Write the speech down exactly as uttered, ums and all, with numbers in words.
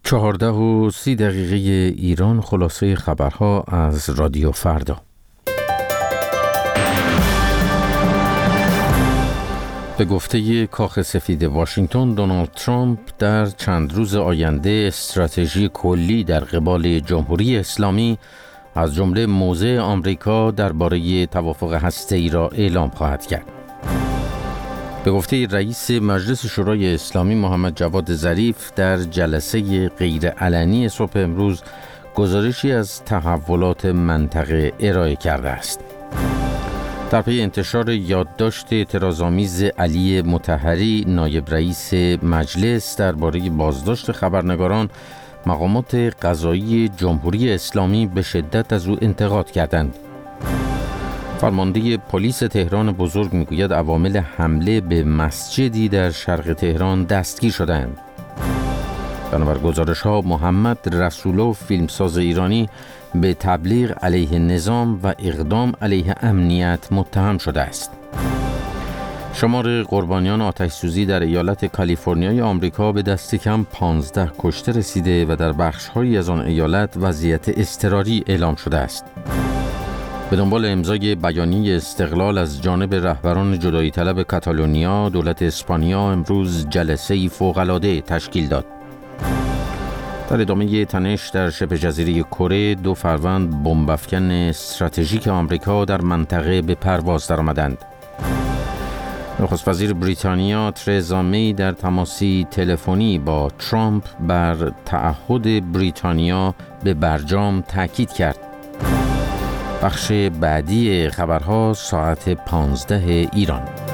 چهارده و سی دقیقه ایران. خلاصه خبرها از رادیو فردا. به گفته کاخ سفید واشنگتن، دونالد ترامپ در چند روز آینده استراتژی کلی در قبال جمهوری اسلامی از جمله موضع آمریکا درباره توافق هسته‌ای را اعلام خواهد کرد. به گفته رئیس مجلس شورای اسلامی محمد جواد ظریف، در جلسه غیرعلنی صبح امروز گزارشی از تحولات منطقه ارائه کرده است. در پی انتشار یادداشت اعتراض‌آمیز علی مطهری، نایب رئیس مجلس، درباره بازداشت خبرنگاران، مقامات قضایی جمهوری اسلامی به شدت از او انتقاد کردند. فرمانده پلیس تهران بزرگ میگوید عوامل حمله به مسجدی در شرق تهران دستگیر شدند. بنابر گزارش‌ها، محمد رسولوف، فیلمساز ایرانی، به تبلیغ علیه نظام و اقدام علیه امنیت متهم شده است. شمار قربانیان آتش‌سوزی در ایالت کالیفرنیای آمریکا به دست کم پانزده کشته رسیده و در بخش‌هایی از آن ایالت وضعیت اضطراری اعلام شده است. به دنبال امضای بیانیه استقلال از جانب رهبران جدایی طلب کاتالونیا، دولت اسپانیا امروز جلسه‌ای فوق‌العاده تشکیل داد. در ادامه تنش در شبه جزیره کره، دو فروند بمب‌افکن استراتژیک آمریکا در منطقه به پرواز درآمدند. نخست وزیر بریتانیا ترزا می در تماسی تلفنی با ترامپ بر تعهد بریتانیا به برجام تاکید کرد. بخش بعدی خبرها ساعت پانزده ایران.